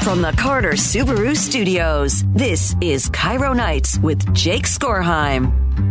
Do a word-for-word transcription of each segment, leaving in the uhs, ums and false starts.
From the Carter Subaru Studios, this is Cairo Nights with Jake Skorheim.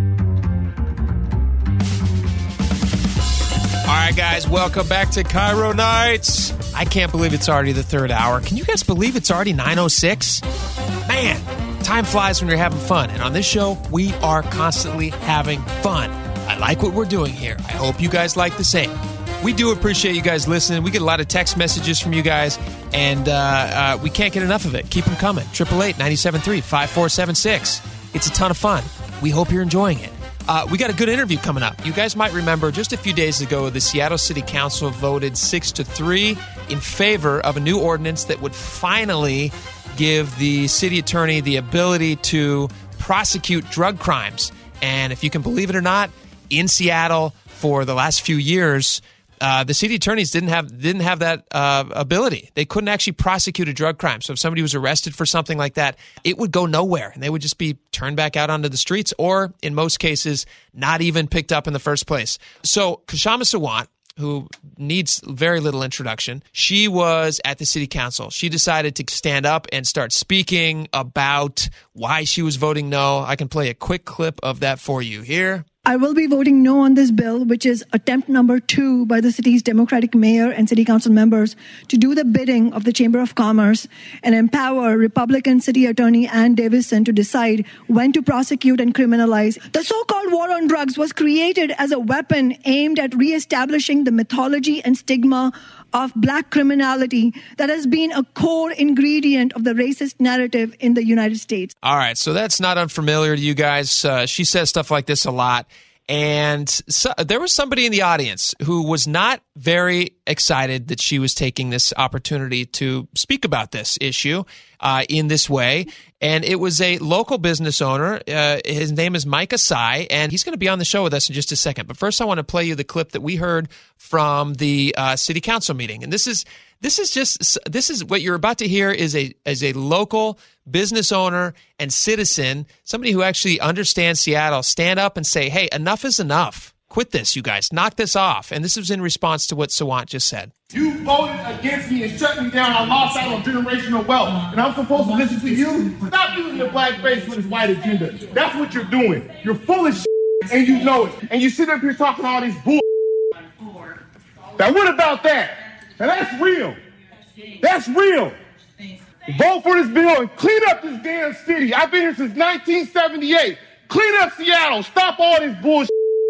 All right, guys, welcome back to Cairo Nights. I can't believe it's already the third hour. Can you guys believe it's already nine oh six? Man, time flies when you're having fun. And on this show, we are constantly having fun. I like what we're doing here. I hope you guys like the same. We do appreciate you guys listening. We get a lot of text messages from you guys, and uh, uh, we can't get enough of it. Keep them coming. eight eight eight, nine seven three, five four seven six. It's a ton of fun. We hope you're enjoying it. Uh, we got a good interview coming up. You guys might remember just a few days ago, the Seattle City Council voted six to three in favor of a new ordinance that would finally give the city attorney the ability to prosecute drug crimes. And if you can believe it or not, in Seattle for the last few years, Uh, the city attorneys didn't have didn't have that uh, ability. They couldn't actually prosecute a drug crime. So if somebody was arrested for something like that, it would go nowhere, and they would just be turned back out onto the streets, or in most cases, not even picked up in the first place. So Kshama Sawant, who needs very little introduction, she was at the city council. She decided to stand up and start speaking about why she was voting no. I can play a quick clip of that for you here. I will be voting no on this bill, which is attempt number two by the city's Democratic mayor and city council members to do the bidding of the Chamber of Commerce and empower Republican City Attorney Ann Davison to decide when to prosecute and criminalize. The so-called war on drugs was created as a weapon aimed at reestablishing the mythology and stigma of black criminality that has been a core ingredient of the racist narrative in the United States. All right, so that's not unfamiliar to you guys. Uh, she says stuff like this a lot. And so, there was somebody in the audience who was not very excited that she was taking this opportunity to speak about this issue uh, in this way. And it was a local business owner. Uh, his name is Mike Asai, and he's going to be on the show with us in just a second. But first, I want to play you the clip that we heard from the uh, city council meeting. And this is this is just this is what you're about to hear is a is a local business owner and citizen, somebody who actually understands Seattle, stand up and say, "Hey, enough is enough. Quit this, you guys. Knock this off." And this was in response to what Sawant just said. You voted against me and shut me down. I lost out on generational wealth. And I'm supposed to listen to you? Stop using your black face for this white agenda. That's what you're doing. You're full of shit, and you know it. And you sit up here talking all this bull. Now what about that? Now that's real. That's real. Vote for this bill and clean up this damn city. I've been here since nineteen seventy-eight. Clean up Seattle. Stop all this bullshit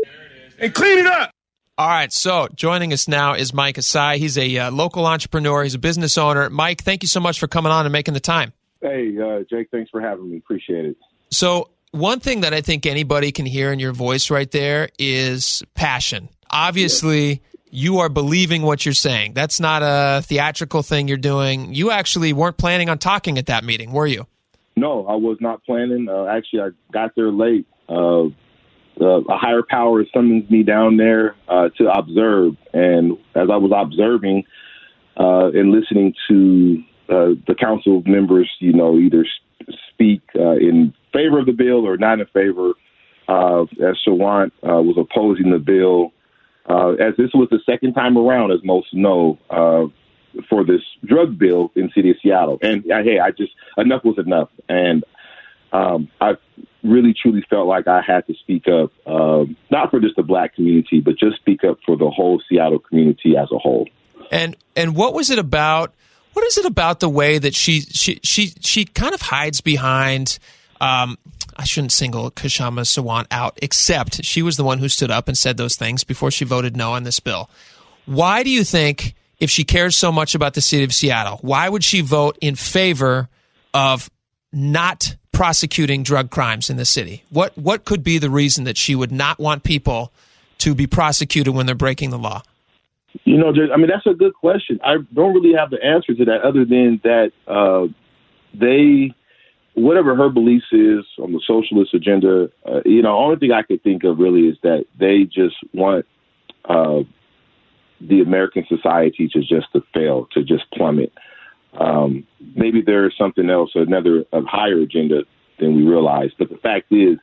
and clean it up. All right, so joining us now is Mike Asai. He's a uh, local entrepreneur. He's a business owner. Mike, thank you so much for coming on and making the time. Hey, uh, Jake, thanks for having me. Appreciate it. So one thing that I think anybody can hear in your voice right there is passion. Obviously, yeah. You are believing what you're saying. That's not a theatrical thing you're doing. You actually weren't planning on talking at that meeting, were you? No, I was not planning. Uh, actually, I got there late. Uh, uh, a higher power summoned me down there uh, to observe. And as I was observing uh, and listening to uh, the council members, you know, either speak uh, in favor of the bill or not in favor, uh, as Sawant uh, was opposing the bill, Uh, as this was the second time around, as most know, uh, for this drug bill in the city of Seattle. And, uh, hey, I just, enough was enough. And um, I really, truly felt like I had to speak up, um, not for just the black community, but just speak up for the whole Seattle community as a whole. And and what was it about, what is it about the way that she, she, she, she kind of hides behind, um, I shouldn't single Kshama Sawant out, except she was the one who stood up and said those things before she voted no on this bill. Why do you think, if she cares so much about the city of Seattle, why would she vote in favor of not prosecuting drug crimes in the city? What what could be the reason that she would not want people to be prosecuted when they're breaking the law? You know, I mean, that's a good question. I don't really have the answer to that other than that uh, they... whatever her beliefs is on the socialist agenda, uh, you know, only thing I could think of really is that they just want uh, the American society to just to fail, to just plummet. Um, maybe there's something else, another a higher agenda than we realize. But the fact is,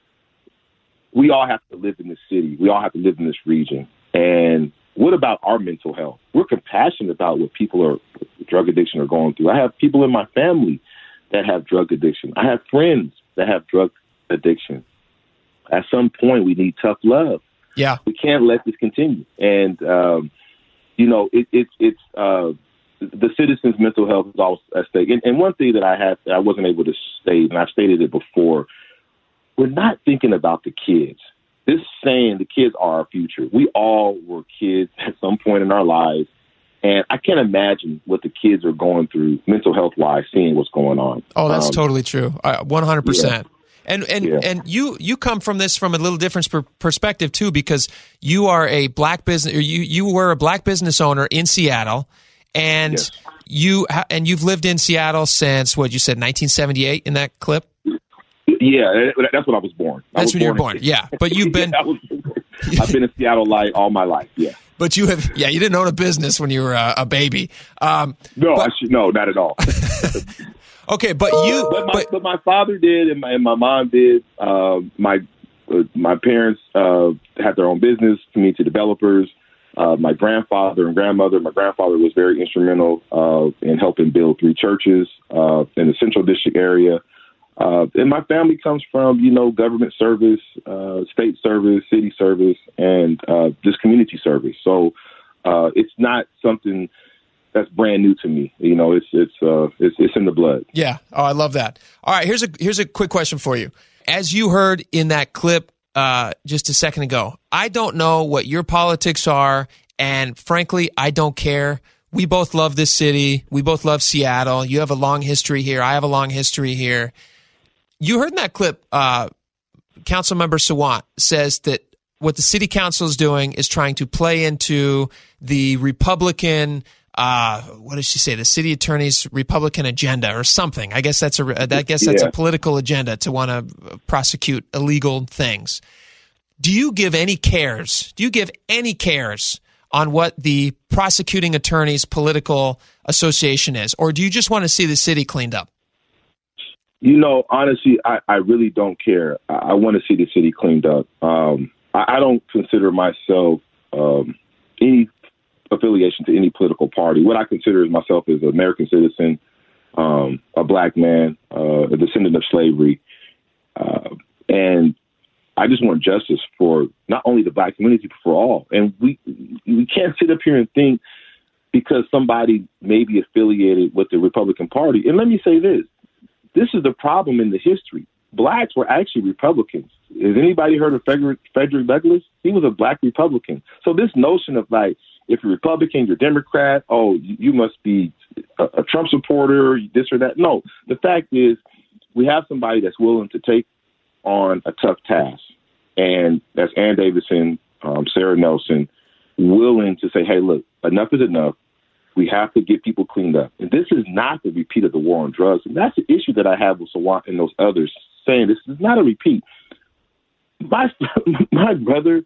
we all have to live in this city. We all have to live in this region. And what about our mental health? We're compassionate about what people are drug addiction are going through. I have people in my family that have drug addiction. I have friends that have drug addiction. At some point, we need tough love. Yeah. We can't let this continue. And, um, you know, it, it, it's uh, the citizens' mental health is always at stake. And, and one thing that I have, I wasn't able to state, and I've stated it before, we're not thinking about the kids. This saying the kids are our future. We all were kids at some point in our lives. And I can't imagine what the kids are going through mental health wise, seeing what's going on. Oh, that's um, totally true. Uh, one hundred percent. And and Yeah. and you you come from this from a little different per- perspective too, because you are a black business. Or you you were a black business owner in Seattle, and Yes. you ha- and you've lived in Seattle since what you said, nineteen seventy-eight in that clip. Yeah, that's when I was born. I That's was when you were born born. in- Yeah, but you've been. I was, I've been in Seattle like all my life. Yeah. But you have, yeah, you didn't own a business when you were a, a baby. Um, No, but- I should, no, not at all. okay, but you, but, my, but but my father did, and my, and my mom did. Uh, my uh, my parents uh, had their own business, community developers. Uh, my grandfather and grandmother. My grandfather was very instrumental uh, in helping build three churches uh, in the Central District area. Uh, and my family comes from, you know, government service, uh, state service, city service, and uh, just community service. So uh, it's not something that's brand new to me. You know, it's it's uh, it's, it's in the blood. yeah, oh, I love that. All right, here's a here's a quick question for you. As you heard in that clip uh, just a second ago, I don't know what your politics are, and frankly, I don't care. We both love this city. We both love Seattle. You have a long history here. I have a long history here. You heard in that clip, uh, Councilmember Sawant says that what the city council is doing is trying to play into the Republican, uh, what does she say, the city attorney's Republican agenda or something. I guess that's a, I guess that's Yeah. a political agenda to want to prosecute illegal things. Do you give any cares? Do you give any cares on what the prosecuting attorney's political association is? Or do you just want to see the city cleaned up? You know, honestly, I, I really don't care. I, I want to see the city cleaned up. Um, I, I don't consider myself um, any affiliation to any political party. What I consider myself is an American citizen, um, a black man, uh, a descendant of slavery. Uh, and I just want justice for not only the black community, but for all. And we we can't sit up here and think because somebody may be affiliated with the Republican Party. And let me say this. This is the problem in the history. Blacks were actually Republicans. Has anybody heard of Frederick, Frederick Douglass? He was a black Republican. So this notion of like, if you're Republican, you're Democrat, oh, you, you must be a, a Trump supporter, this or that. No, the fact is we have somebody that's willing to take on a tough task. And that's Ann Davidson, um, Sarah Nelson, willing to say, hey, look, enough is enough. We have to get people cleaned up. And this is not the repeat of the war on drugs. And that's the issue that I have with Sawant and those others saying this is not a repeat. My my brother,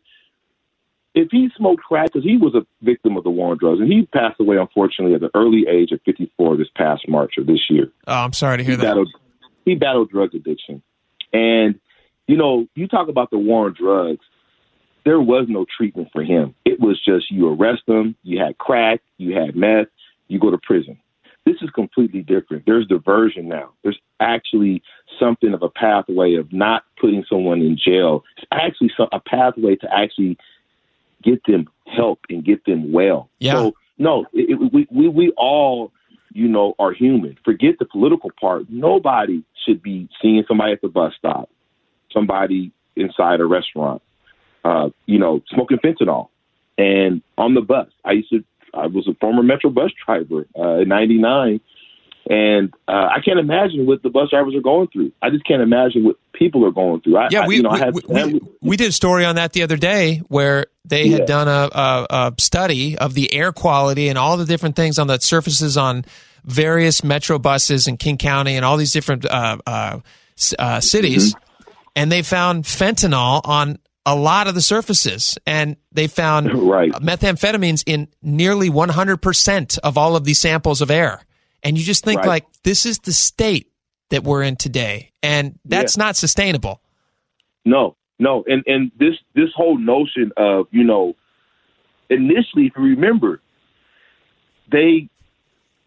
if he smoked crack, because he was a victim of the war on drugs, and he passed away, unfortunately, at the early age of fifty-four this past March of this year. Oh, I'm sorry to hear he that. Battled, he battled drug addiction. And, you know, you talk about the war on drugs. There was no treatment for him. It was just you arrest him, you had crack, you had meth, you go to prison. This is completely different. There's diversion now. There's actually something of a pathway of not putting someone in jail. It's actually some, a pathway to actually get them help and get them well. Yeah. So, no, it, it, we, we, we all, you know, are human. Forget the political part. Nobody should be seeing somebody at the bus stop, somebody inside a restaurant, Uh, you know, smoking fentanyl. And on the bus, I used to, I was a former Metro bus driver uh, in ninety-nine. And uh, I can't imagine what the bus drivers are going through. I just can't imagine what people are going through. I, Yeah, we, I, you know, we, I had, we, we, we did a story on that the other day where they had Yeah. done a, a, a study of the air quality and all the different things on the surfaces on various Metro buses in King County and all these different uh, uh, uh, cities. Mm-hmm. And they found fentanyl on a lot of the surfaces, and they found right. methamphetamines in nearly one hundred percent of all of these samples of air. And you just think, Right. like, this is the state that we're in today, and that's Yeah. not sustainable. No, no. And, and this, this whole notion of, you know, initially, if you remember, they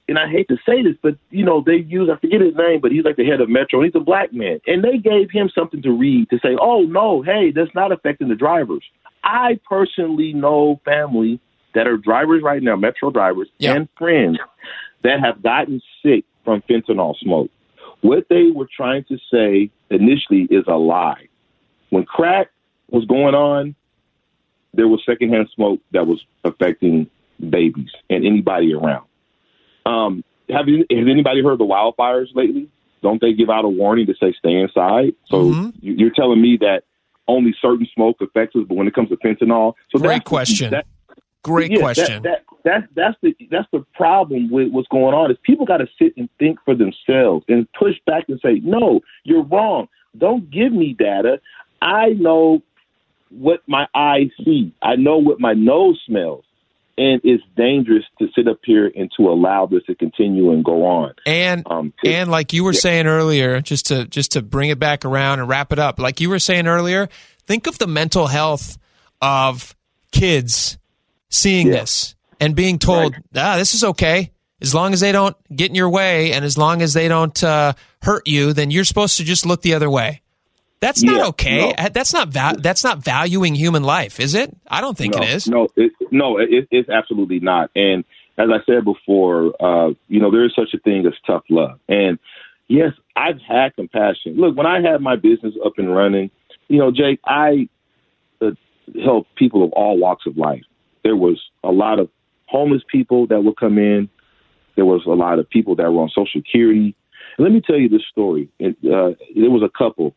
and I hate to say this, but, you know, they use, I forget his name, but he's like the head of Metro, and he's a black man. And they gave him something to read to say, oh, no, hey, that's not affecting the drivers. I personally know family that are drivers right now, Metro drivers, yeah. and friends that have gotten sick from fentanyl smoke. What they were trying to say initially is a lie. When crack was going on, there was secondhand smoke that was affecting babies and anybody around. Um, have you, has anybody heard of the wildfires lately? Don't they give out a warning to say stay inside? So mm-hmm. you're telling me that only certain smoke affects us, but when it comes to fentanyl, so great question. That, Great yeah, question. That, that, that, that's the that's the problem with what's going on is people got to sit and think for themselves and push back and say, no, you're wrong. Don't give me data. I know what my eyes see. I know what my nose smells. And it's dangerous to sit up here and to allow this to continue and go on. And um, and like you were yeah. saying earlier, just to just to bring it back around and wrap it up, like you were saying earlier, think of the mental health of kids seeing yeah. this and being told, right. ah, this is okay. As long as they don't get in your way and as long as they don't uh, hurt you, then you're supposed to just look the other way. That's not yeah, okay. No. That's not va- that's not valuing human life, is it? I don't think no, it is. No, it, no, it, it's absolutely not. And as I said before, uh, you know, there is such a thing as tough love. And yes, I've had compassion. Look, when I had my business up and running, you know, Jake, I uh, helped people of all walks of life. There was a lot of homeless people that would come in. There was a lot of people that were on Social Security. And let me tell you this story. It, uh, there was a couple.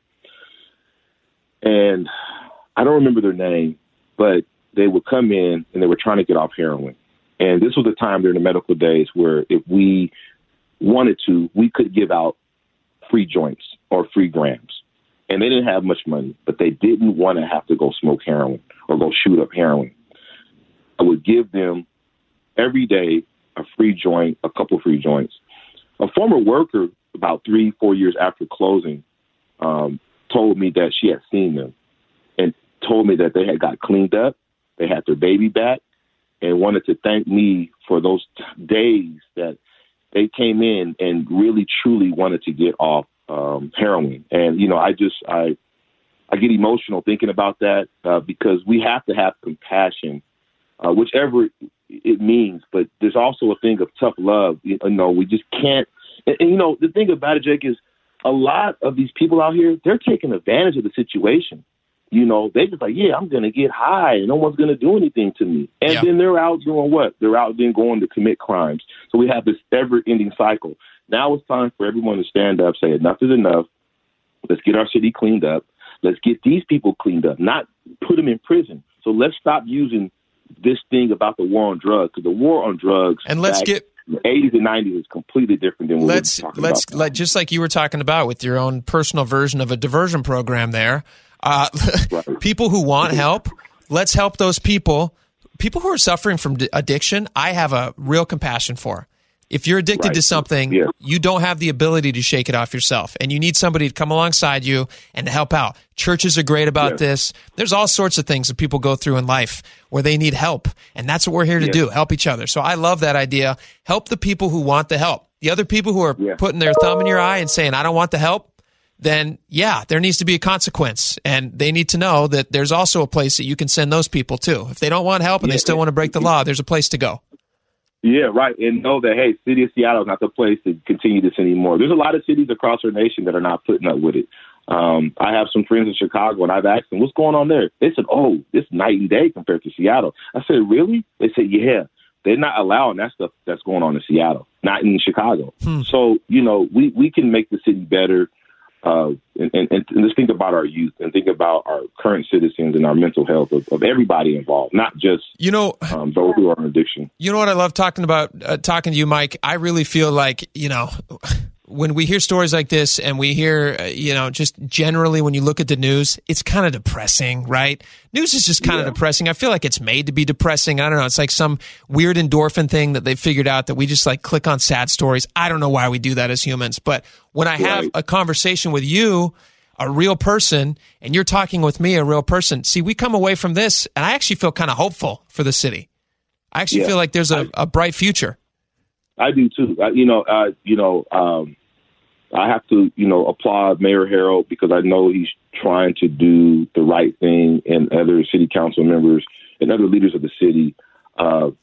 And I don't remember their name, but they would come in and they were trying to get off heroin. And this was a time during the medical days where if we wanted to, we could give out free joints or free grams. And they didn't have much money, but they didn't want to have to go smoke heroin or go shoot up heroin. I would give them every day a free joint, a couple free joints. A former worker, about three, four years after closing, um, told me that she had seen them and told me that they had got cleaned up, they had their baby back, and wanted to thank me for those t- days that they came in and really, truly wanted to get off um, heroin. And, you know, I just, I, I get emotional thinking about that uh, because we have to have compassion, uh, whichever it means. But there's also a thing of tough love. You know, we just can't, and, and you know, the thing about it, Jake, is a lot of these people out here, they're taking advantage of the situation. You know, they just like, yeah, I'm going to get high and no one's going to do anything to me. And yeah. then they're out doing what? They're out then going to commit crimes. So we have this ever-ending cycle. Now it's time for everyone to stand up, say enough is enough. Let's get our city cleaned up. Let's get these people cleaned up, not put them in prison. So let's stop using this thing about the war on drugs, because the war on drugs and let's get the eighties and nineties is completely different than what let's we're talking let's about. let just like you were talking about with your own personal version of a diversion program there. Uh, right. People who want help, let's help those people. People who are suffering from d- addiction, I have a real compassion for. If you're addicted right. to something, yeah. you don't have the ability to shake it off yourself, and you need somebody to come alongside you and to help out. Churches are great about yeah. this. There's all sorts of things that people go through in life where they need help, and that's what we're here to yeah. do, help each other. So I love that idea. Help the people who want the help. The other people who are yeah. putting their thumb in your eye and saying, I don't want the help, then, yeah, there needs to be a consequence, and they need to know that there's also a place that you can send those people to. If they don't want help and yeah. they still want to break the law, there's a place to go. Yeah, right. And know that, hey, city of Seattle is not the place to continue this anymore. There's a lot of cities across our nation that are not putting up with it. Um, I have some friends in Chicago, and I've asked them, what's going on there? They said, oh, it's night and day compared to Seattle. I said, really? They said, yeah. They're not allowing that stuff that's going on in Seattle, not in Chicago. Hmm. So, you know, we, we can make the city better. Uh, and, and, and let's think about our youth and think about our current citizens and our mental health of, of everybody involved, not just you know um, those who are in addiction. You know what I love talking about, uh, talking to you, Mike? I really feel like, you know, when we hear stories like this and we hear, uh, you know, just generally when you look at the news, it's kind of depressing, right? News is just kind yeah. of depressing. I feel like it's made to be depressing. I don't know. It's like some weird endorphin thing that they figured out that we just like click on sad stories. I don't know why we do that as humans. But when I have right. a conversation with you, a real person, and you're talking with me, a real person, see, we come away from this and I actually feel kind of hopeful for the city. I actually yeah. feel like there's a, a bright future. I do too. I, you know, uh, you know, um, I have to, you know, applaud Mayor Harrell because I know he's trying to do the right thing, and other city council members and other leaders of the city. Uh,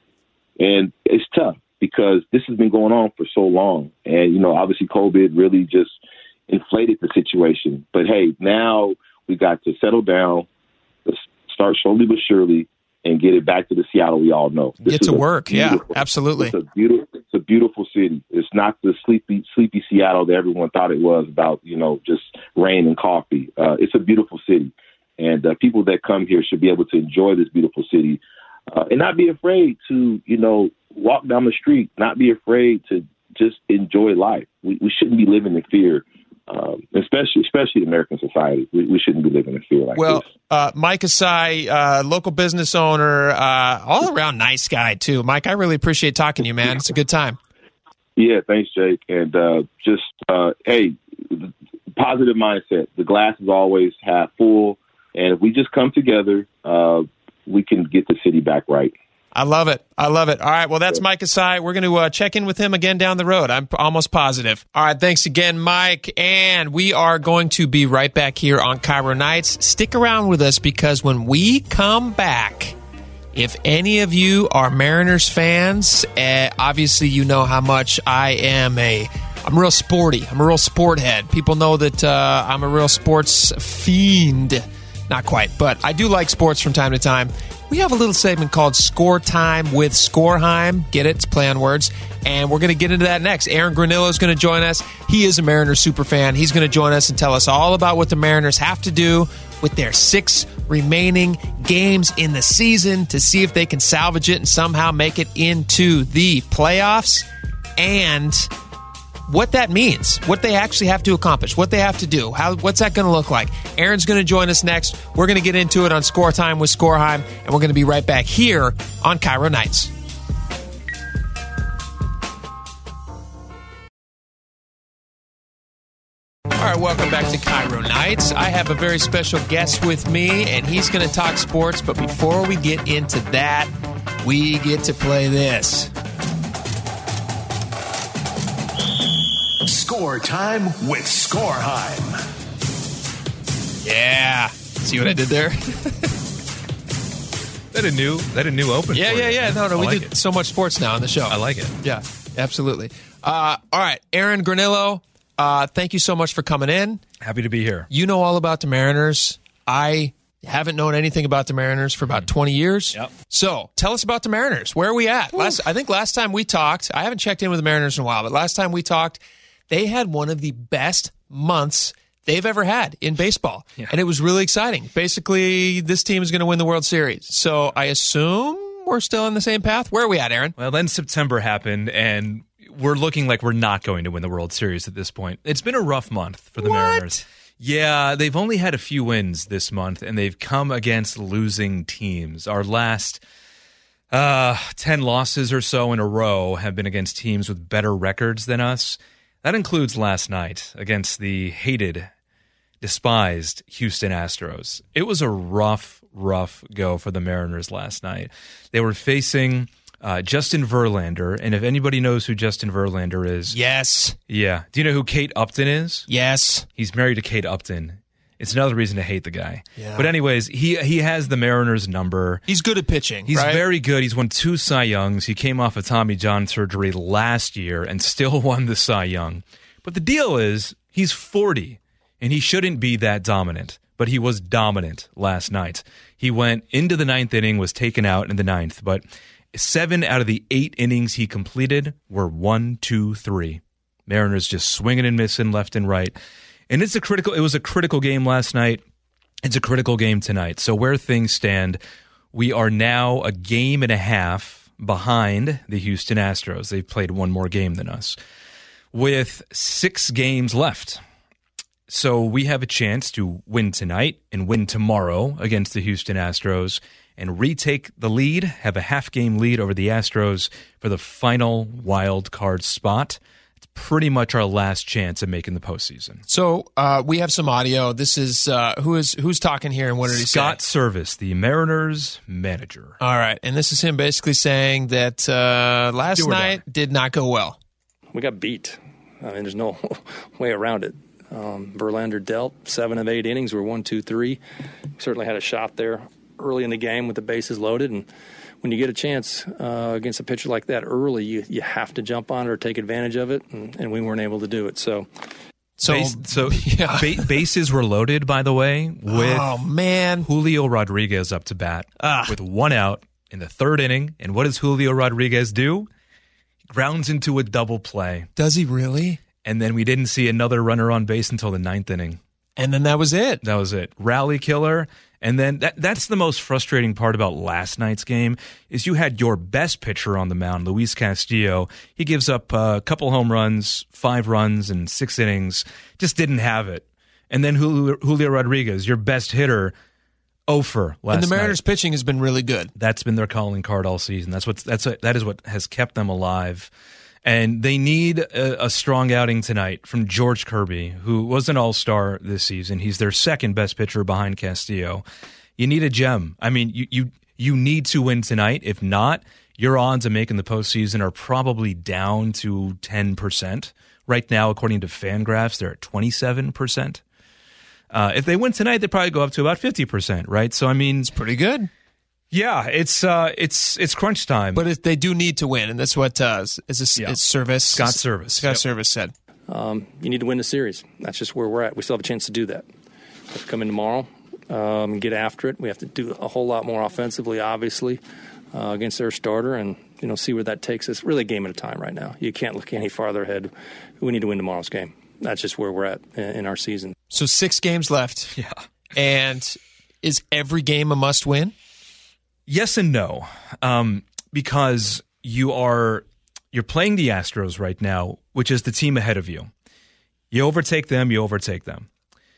and it's tough because this has been going on for so long. And, you know, obviously COVID really just inflated the situation. But, hey, now we got to settle down, let's start slowly but surely, and get it back to the Seattle we all know. This Get to work, yeah, absolutely. It's a beautiful, it's a beautiful city. It's not the sleepy, sleepy Seattle that everyone thought it was about, you know, just rain and coffee. Uh, it's a beautiful city, and uh, people that come here should be able to enjoy this beautiful city uh, and not be afraid to, you know, walk down the street, not be afraid to just enjoy life. We, we shouldn't be living in fear. Um, especially, especially in American society, we, we shouldn't be living in fear like well, this. Well, uh, Mike Asai, uh, local business owner, uh, all around nice guy too. Mike, I really appreciate talking to you, man. It's a good time. Yeah, thanks, Jake. And uh, just uh, hey, positive mindset. The glass is always half full, and if we just come together, uh, we can get the city back right. I love it. I love it. All right. Well, that's Mike Asai. We're going to uh, check in with him again down the road. I'm almost positive. All right. Thanks again, Mike. And we are going to be right back here on Cairo Nights. Stick around with us because when we come back, if any of you are Mariners fans, uh, obviously you know how much I am a I'm real sporty. I'm a real sport head. People know that uh, I'm a real sports fiend. Not quite, but I do like sports from time to time. We have a little segment called Score Time with Scoreheim. Get it? It's play on words. And we're going to get into that next. Aaron Granillo is going to join us. He is a Mariners superfan. He's going to join us and tell us all about what the Mariners have to do with their six remaining games in the season to see if they can salvage it and somehow make it into the playoffs. And what that means, what they actually have to accomplish, what they have to do, how what's that going to look like. Aaron's going to join us next. We're going to get into it on Score Time with Scoreheim, and we're going to be right back here on Cairo Nights. All right, welcome back to Cairo Nights. I have a very special guest with me, and he's going to talk sports, but before we get into that, we get to play this. Score Time with Scoreheim. Yeah. See what I did there? that a new that a new open? Yeah, for yeah, you? yeah. No, no, I we like do it. so much sports now on the show. I like it. Yeah, absolutely. Uh, all right, Aaron Granillo, uh, thank you so much for coming in. Happy to be here. You know all about the Mariners. I haven't known anything about the Mariners for about twenty years. Yep. So tell us about the Mariners. Where are we at? Last, I think last time we talked, I haven't checked in with the Mariners in a while, but last time we talked, they had one of the best months they've ever had in baseball. Yeah. And it was really exciting. Basically, this team is going to win the World Series. So I assume we're still on the same path. Where are we at, Aaron? Well, then September happened, and we're looking like we're not going to win the World Series at this point. It's been a rough month for the what? Mariners. Yeah, they've only had a few wins this month, and they've come against losing teams. Our last uh, ten losses or so in a row have been against teams with better records than us. That includes last night against the hated, despised Houston Astros. It was a rough, rough go for the Mariners last night. They were facing uh, Justin Verlander, and if anybody knows who Justin Verlander is... Yes. Yeah. Do you know who Kate Upton is? Yes. He's married to Kate Upton. It's another reason to hate the guy. Yeah. But anyways, he he has the Mariners' number. He's good at pitching, He's right? very good. He's won two Cy Youngs. He came off of Tommy John surgery last year and still won the Cy Young. But the deal is, he's forty, and he shouldn't be that dominant. But he was dominant last night. He went into the ninth inning, was taken out in the ninth. But seven out of the eight innings he completed were one, two, three. Mariners just swinging and missing left and right. And it's a critical. It was a critical game last night. It's a critical game tonight. So where things stand, we are now a game and a half behind the Houston Astros. They've played one more game than us, with six games left. So we have a chance to win tonight and win tomorrow against the Houston Astros and retake the lead, have a half-game lead over the Astros for the final wild card spot. It's pretty much our last chance at making the postseason. So uh, we have some audio. This is uh, who is who's talking here, and what did he say? Scott Service, the Mariners manager. All right, and this is him basically saying that uh, last night die. did not go well. We got beat. I mean, there's no way around it. Um, Verlander dealt seven of eight innings. We're one, two, three. We certainly had a shot there early in the game with the bases loaded, and when you get a chance uh, against a pitcher like that early, you, you have to jump on it or take advantage of it, and, and we weren't able to do it. So, so, Base, so yeah. ba- bases were loaded, by the way, with oh, man. Julio Rodriguez up to bat ah. with one out in the third inning. And what does Julio Rodriguez do? He grounds into a double play. Does he really? And then we didn't see another runner on base until the ninth inning. And then that was it. That was it. Rally killer. And then that that's the most frustrating part about last night's game is you had your best pitcher on the mound, Luis Castillo. He gives up a couple home runs, five runs, and six innings. Just didn't have it. And then Julio, Julio Rodriguez, your best hitter, oh for last night. And the Mariners' night. pitching has been really good. That's been their calling card all season. That's what that's a, that is what has kept them alive. And they need a, a strong outing tonight from George Kirby, who was an all-star this season. He's their second best pitcher behind Castillo. You need a gem. I mean, you you you need to win tonight. If not, your odds of making the postseason are probably down to ten percent. Right now, according to Fangraphs, they're at twenty-seven percent. Uh, if they win tonight, they probably go up to about fifty percent, right? So, I mean, it's pretty good. Yeah, it's uh, it's it's crunch time. But it, they do need to win, and that's what uh, is this, yeah. it's Service. Scott Service. Scott yep. Service said. Um, you need to win the series. That's just where we're at. We still have a chance to do that. We have to come in tomorrow um, and get after it. We have to do a whole lot more offensively, obviously, uh, against their starter, and you know see where that takes us. Really a game at a time right now. You can't look any farther ahead. We need to win tomorrow's game. That's just where we're at in, in our season. So six games left. Yeah. And is every game a must-win? Yes and no, um, because you are you're playing the Astros right now, which is the team ahead of you. You overtake them, you overtake them.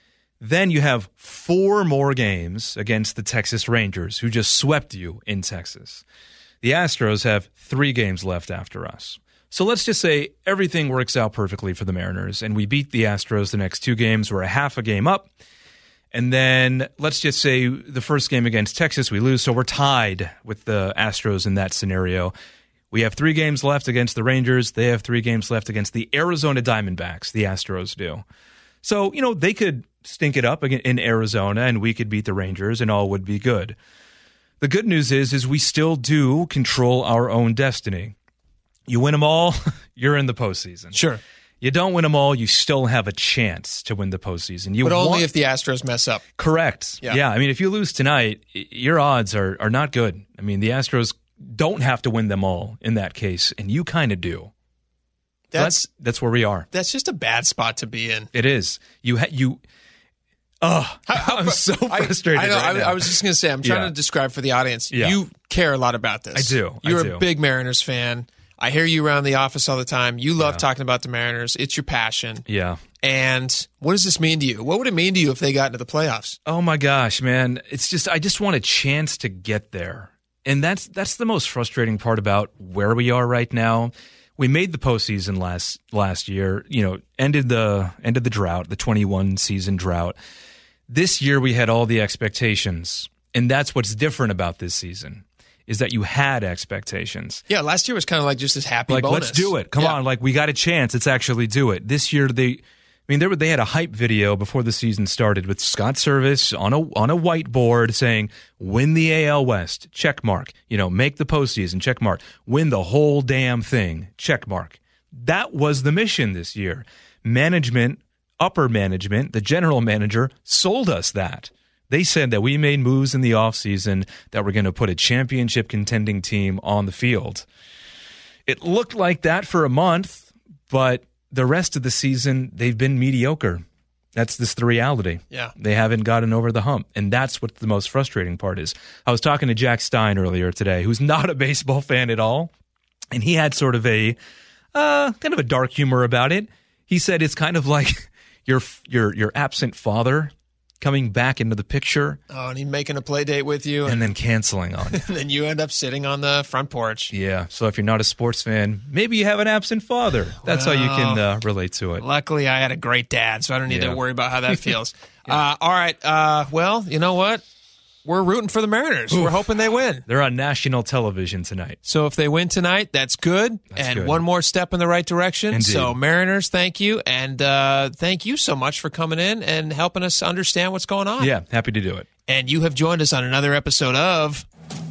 Then you have four more games against the Texas Rangers, who just swept you in Texas. The Astros have three games left after us. So let's just say everything works out perfectly for the Mariners, and we beat the Astros the next two games. We're a half a game up. And then let's just say the first game against Texas, we lose, so we're tied with the Astros in that scenario. We have three games left against the Rangers. They have three games left against the Arizona Diamondbacks, the Astros do. So, you know, they could stink it up in Arizona, and we could beat the Rangers, and all would be good. The good news is, is we still do control our own destiny. You win them all, you're in the postseason. Sure. You don't win them all, you still have a chance to win the postseason. You but only want, if the Astros mess up. Correct. Yeah. yeah. I mean, if you lose tonight, your odds are, are not good. I mean, the Astros don't have to win them all in that case, and you kind of do. That's, that's that's where we are. That's just a bad spot to be in. It is. You ha- you. Oh, how, how, I'm so frustrated. I, I, know, right I, now. I was just going to say, I'm trying yeah. to describe for the audience. Yeah. You care a lot about this. I do. You're I do. a big Mariners fan. I hear you around the office all the time. You love yeah. talking about the Mariners. It's your passion. Yeah. And what does this mean to you? What would it mean to you if they got into the playoffs? Oh my gosh, man. It's just I just want a chance to get there. And that's that's the most frustrating part about where we are right now. We made the postseason last last year, you know, ended the ended the drought, the twenty-one season drought. This year we had all the expectations. And that's what's different about this season. Is that you had expectations. Yeah, last year was kind of like just this happy like, bonus. Let's do it. Come yeah. on, like we got a chance. Let's actually do it. This year, they, I mean, they were, they had a hype video before the season started with Scott Service on a on a whiteboard saying, "Win the A L West, check mark. You know, make the postseason, check mark. Win the whole damn thing, check mark." That was the mission this year. Management, upper management, the general manager sold us that. They said that we made moves in the offseason that were going to put a championship contending team on the field. It looked like that for a month, but the rest of the season, they've been mediocre. That's just the reality. Yeah. They haven't gotten over the hump, and that's what the most frustrating part is. I was talking to Jack Stein earlier today, who's not a baseball fan at all, and he had sort of a uh, kind of a dark humor about it. He said it's kind of like your your your absent father coming back into the picture. Oh, and he's making a play date with you. And, And, then canceling on you. and then you end up sitting on the front porch. Yeah, so if you're not a sports fan, maybe you have an absent father. That's Well, how you can uh, relate to it. Luckily, I had a great dad, so I don't need Yeah. to worry about how that feels. uh, all right. Uh, well, you know what? We're rooting for the Mariners. We're hoping they win. They're on national television tonight. So if they win tonight, that's good. That's and good. one more step in the right direction. Indeed. So Mariners, thank you. And uh, thank you so much for coming in and helping us understand what's going on. Yeah, happy to do it. And you have joined us on another episode of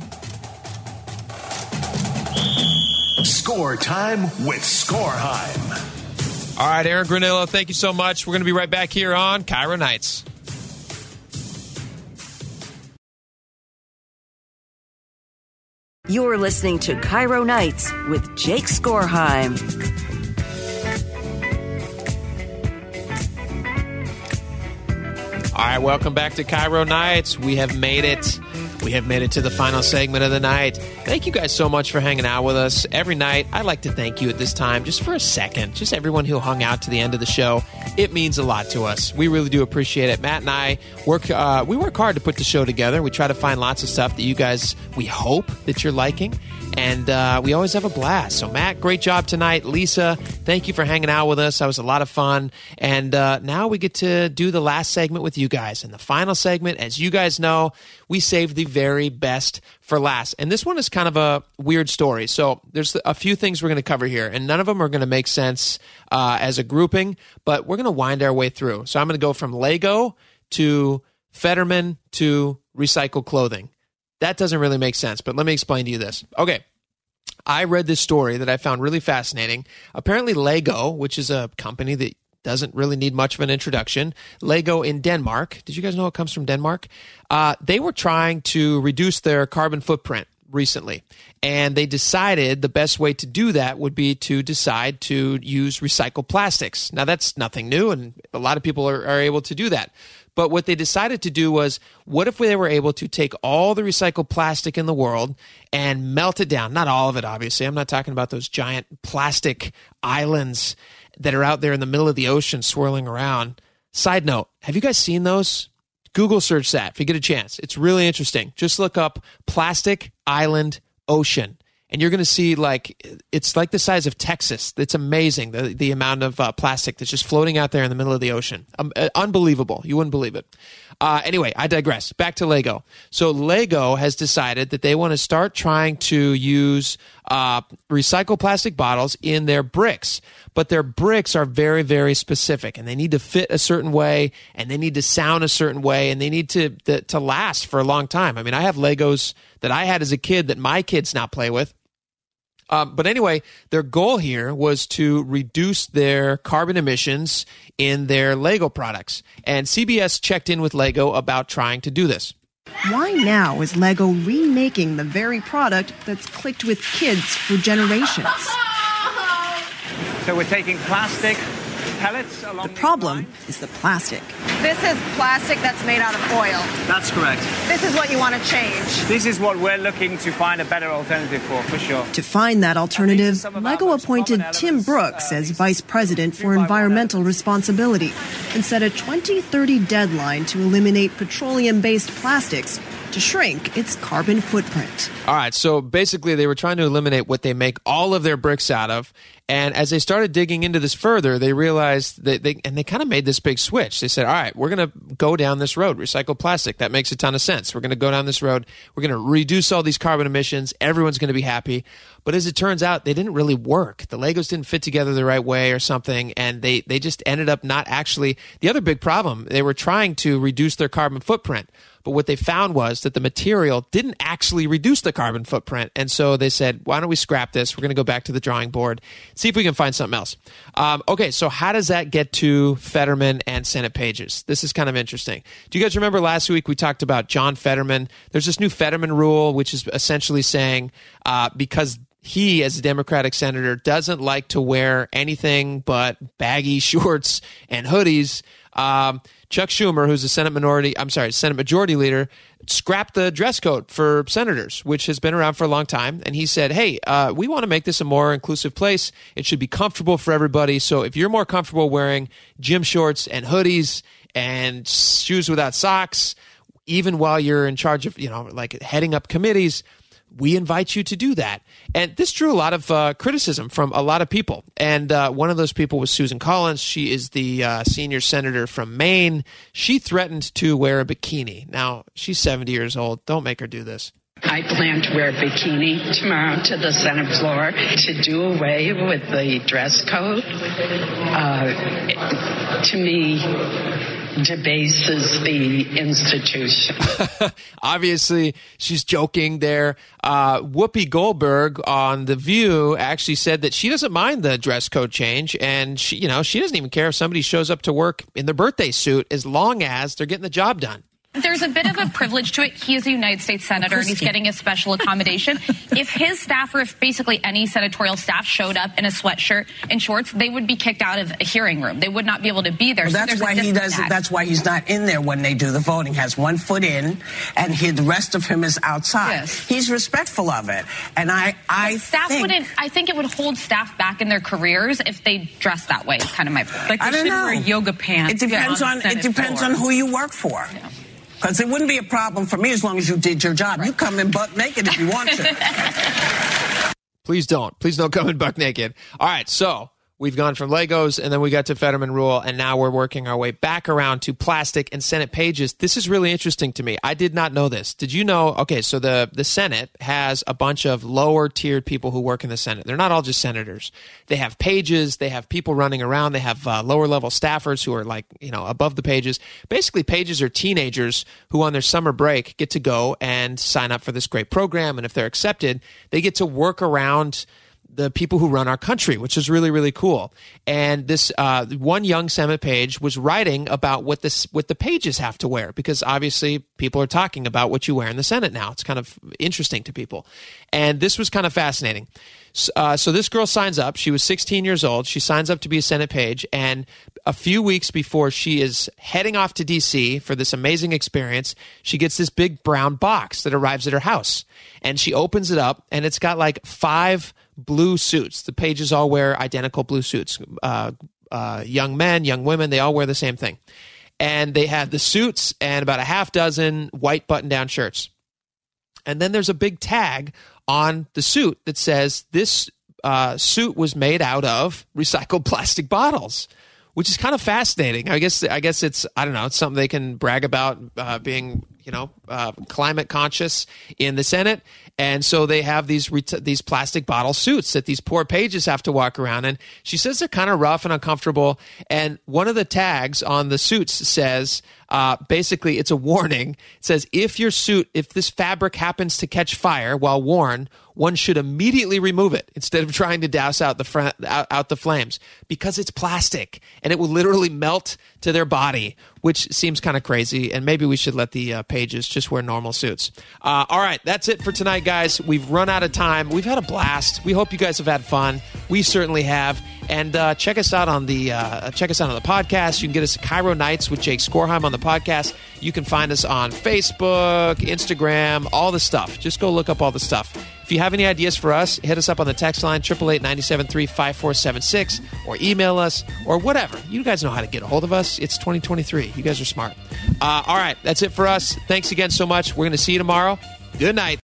Score Time with Scoreheim. All right, Aaron Granillo, thank you so much. We're going to be right back here on Cairo Nights. You're listening to Cairo Nights with Jake Skorheim. All right, welcome back to Cairo Nights. We have made it. We have made it to the final segment of the night. Thank you guys so much for hanging out with us every night. I'd like to thank you at this time, just for a second, just everyone who hung out to the end of the show. It means a lot to us. We really do appreciate it. Matt and I work. Uh, we work hard to put the show together. We try to find lots of stuff that you guys, we hope that you're liking. And uh, we always have a blast. So, Matt, great job tonight. Lisa, thank you for hanging out with us. That was a lot of fun. And uh, now we get to do the last segment with you guys. And the final segment, as you guys know, we saved the very best for last. And this one is kind of a weird story. So there's a few things we're going to cover here, and none of them are going to make sense uh, as a grouping, but we're going to wind our way through. So I'm going to go from Lego to Fetterman to recycled clothing. That doesn't really make sense, but let me explain to you this. Okay. I read this story that I found really fascinating. Apparently Lego, which is a company that doesn't really need much of an introduction, Lego in Denmark. Did you guys know it comes from Denmark? Uh, they were trying to reduce their carbon footprint recently. And they decided the best way to do that would be to decide to use recycled plastics. Now, that's nothing new, and a lot of people are, are able to do that. But what they decided to do was, what if they were able to take all the recycled plastic in the world and melt it down? Not all of it, obviously. I'm not talking about those giant plastic islands that are out there in the middle of the ocean swirling around. Side note, have you guys seen those? Google search that if you get a chance. It's really interesting. Just look up plastic island ocean. And you're going to see, like, it's like the size of Texas. It's amazing, the, the amount of uh, plastic that's just floating out there in the middle of the ocean. Um, uh, unbelievable. You wouldn't believe it. Uh, anyway, I digress. Back to Lego. So Lego has decided that they want to start trying to use uh, recycled plastic bottles in their bricks. But their bricks are very, very specific, and they need to fit a certain way, and they need to sound a certain way, and they need to, to, to last for a long time. I mean, I have Legos that I had as a kid that my kids now play with. Um, but anyway, their goal here was to reduce their carbon emissions in their Lego products. And C B S checked in with Lego about trying to do this. Why now is Lego remaking the very product that's clicked with kids for generations? So we're taking plastic pellets along The problem is the plastic. This is plastic that's made out of oil. That's correct. This is what you want to change. This is what we're looking to find a better alternative for, for sure. To find that alternative, Lego appointed Tim Brooks as Vice President for Environmental Responsibility and set a twenty thirty deadline to eliminate petroleum-based plastics to shrink its carbon footprint. All right, so basically they were trying to eliminate what they make all of their bricks out of. And as they started digging into this further, they realized that they, and they kind of made this big switch. They said, all right, we're going to go down this road, recycled plastic. That makes a ton of sense. We're going to go down this road. We're going to reduce all these carbon emissions. Everyone's going to be happy. But as it turns out, they didn't really work. The Legos didn't fit together the right way or something, and they, they just ended up not actually. The other big problem, they were trying to reduce their carbon footprint. But what they found was that the material didn't actually reduce the carbon footprint. And so they said, why don't we scrap this? We're going to go back to the drawing board, see if we can find something else. Um, okay, so how does that get to Fetterman and Senate pages? This is kind of interesting. Do you guys remember last week we talked about John Fetterman? There's this new Fetterman rule, which is essentially saying uh, because he, as a Democratic senator, doesn't like to wear anything but baggy shorts and hoodies, um, Chuck Schumer, who's the Senate minority, I'm sorry, Senate Majority Leader, scrapped the dress code for senators, which has been around for a long time. And he said, hey, uh, we want to make this a more inclusive place. It should be comfortable for everybody. So if you're more comfortable wearing gym shorts and hoodies and shoes without socks, even while you're in charge of, you know, like heading up committees. We invite you to do that. And this drew a lot of uh, criticism from a lot of people. And uh, one of those people was Susan Collins. She is the uh, senior senator from Maine. She threatened to wear a bikini. Now, she's seventy years old. Don't make her do this. I plan to wear a bikini tomorrow to the Senate floor to do away with the dress code. Uh, to me, debases the institution. Obviously, she's joking there. Uh, Whoopi Goldberg on The View actually said that she doesn't mind the dress code change, and she, you know, she doesn't even care if somebody shows up to work in their birthday suit as long as they're getting the job done. There's a bit of a privilege to it. He is a United States senator, and he's getting a special accommodation. If his staff, or if basically any senatorial staff showed up in a sweatshirt and shorts, they would be kicked out of a hearing room. They would not be able to be there. Well, so that's why he does. That's why he's not in there when they do the voting. Has one foot in, and he, the rest of him is outside. Yes. He's respectful of it, and I, I staff think, wouldn't. I think it would hold staff back in their careers if they dress that way. Is kind of my point. Like I don't know. Wear yoga pants. It depends on. It depends floor. on who you work for. Yeah. Because it wouldn't be a problem for me as long as you did your job. Right. You come in butt naked if you want to. Please don't. Please don't come in butt naked. All right, so we've gone from Legos, and then we got to Fetterman Rule, and now we're working our way back around to plastic and Senate pages. This is really interesting to me. I did not know this. Did you know? Okay, so the, the Senate has a bunch of lower-tiered people who work in the Senate. They're not all just senators. They have pages. They have people running around. They have uh, lower-level staffers who are, like, you know, above the pages. Basically, pages are teenagers who on their summer break get to go and sign up for this great program, and if they're accepted, they get to work around the people who run our country, which is really, really cool. And this uh, one young Senate page was writing about what this what the pages have to wear, because obviously people are talking about what you wear in the Senate now. It's kind of interesting to people. And this was kind of fascinating. Uh, so this girl signs up. She was sixteen years old. She signs up to be a Senate page. And a few weeks before she is heading off to D C for this amazing experience, she gets this big brown box that arrives at her house. And she opens it up, and it's got like five blue suits. The pages all wear identical blue suits. Uh, uh, young men, young women, they all wear the same thing. And they had the suits and about a half dozen white button-down shirts. And then there's a big tag on the suit that says this uh, suit was made out of recycled plastic bottles, which is kind of fascinating. I guess I guess it's, I don't know, it's something they can brag about, uh, being, you know, uh, climate conscious in the Senate. And so they have these ret- these plastic bottle suits that these poor pages have to walk around in. She says they're kind of rough and uncomfortable. And one of the tags on the suits says, uh, basically, it's a warning. It says, if your suit, if this fabric happens to catch fire while worn, one should immediately remove it instead of trying to douse out the fr- out, out the flames, because it's plastic and it will literally melt to their body, which seems kind of crazy. And maybe we should let the uh, pages just wear normal suits. Uh, all right, that's it for tonight, guys. We've run out of time. We've had a blast. We hope you guys have had fun. We certainly have. And uh, check us out on the uh, check us out on the podcast. You can get us Cairo Nights with Jake Skorheim on the podcast. You can find us on Facebook, Instagram, all the stuff. Just go look up all the stuff. If you have any ideas for us, hit us up on the text line, eight eight eight, nine seven three, five four seven six, or email us, or whatever. You guys know how to get a hold of us. It's twenty twenty-three. You guys are smart. Uh, all right, that's it for us. Thanks again so much. We're going to see you tomorrow. Good night.